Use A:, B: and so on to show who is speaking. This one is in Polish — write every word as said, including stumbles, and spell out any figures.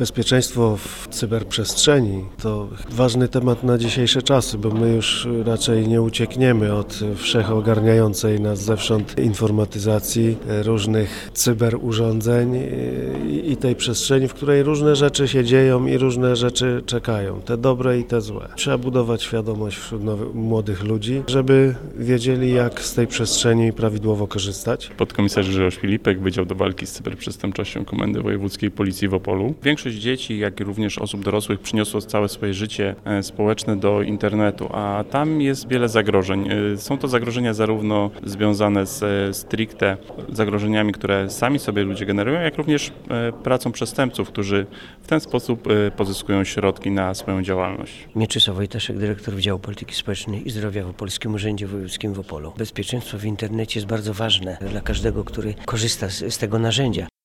A: Bezpieczeństwo w cyberprzestrzeni to ważny temat na dzisiejsze czasy, bo my już raczej nie uciekniemy od wszechogarniającej nas zewsząd informatyzacji, różnych cyberurządzeń i tej przestrzeni, w której różne rzeczy się dzieją i różne rzeczy czekają, te dobre i te złe. Trzeba budować świadomość wśród nowych, młodych ludzi, żeby wiedzieli, jak z tej przestrzeni prawidłowo korzystać.
B: Podkomisarz Grzegorz Filipek, Wydział do Walki z Cyberprzestępczością Komendy Wojewódzkiej Policji w Opolu. Większość dzieci, jak i również osób dorosłych przyniosło całe swoje życie społeczne do internetu, a tam jest wiele zagrożeń. Są to zagrożenia zarówno związane z stricte zagrożeniami, które sami sobie ludzie generują, jak również pracą przestępców, którzy w ten sposób pozyskują środki na swoją działalność.
C: Mieczysław Wojtaszek, dyrektor Wydziału Polityki Społecznej i Zdrowia w Opolskim Urzędzie Wojewódzkim w Opolu. Bezpieczeństwo w internecie jest bardzo ważne dla każdego, który korzysta z, z tego narzędzia.